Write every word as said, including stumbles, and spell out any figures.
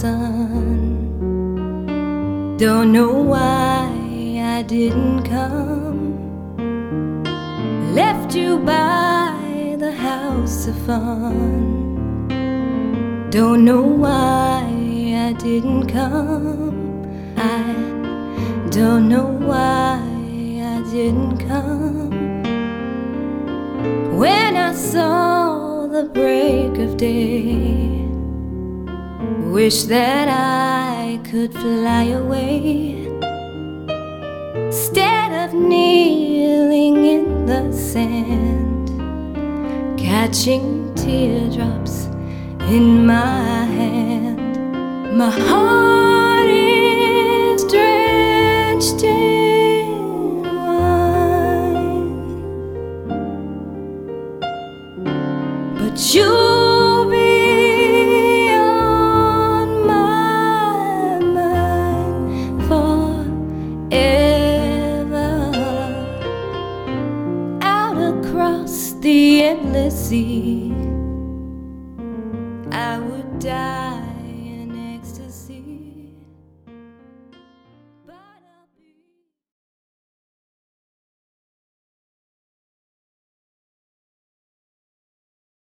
sun. Don't know why I didn't come. Left you by the house of fun. Don't know why I didn't come. I don't know why I didn't come. When I saw the break of day, wish that I could fly away, instead of kneeling in the sand, catching teardrops in my hand. My heart is drenched in wine, but you'll be on my mind forever. Out across the endless sea,